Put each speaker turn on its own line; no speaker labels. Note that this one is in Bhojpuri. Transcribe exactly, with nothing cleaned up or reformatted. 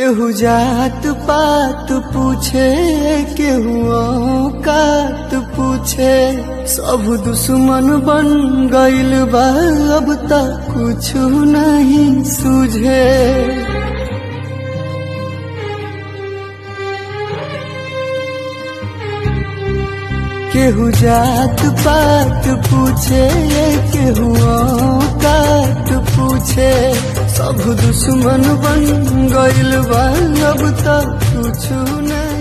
केहू जात पात पूछे, केहू औकात पूछे, सब दुश्मन बन गइल बा, अब तक कुछ नहीं सूझे। केहू जात पात पूछे, केहू औकात पूछे, सब दुश्मन बन गइल बा, अब तक कुछ नहीं